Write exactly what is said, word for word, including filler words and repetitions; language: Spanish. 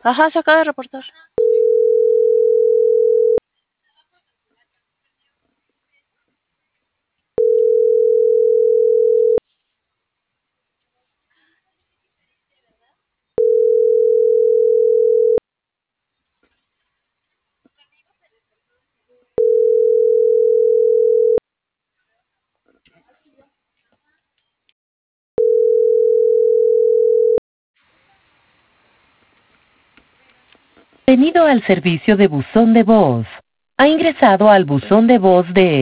Ajá, se acaba de reportar. Bienvenido al servicio de buzón de voz. Ha ingresado al buzón de voz de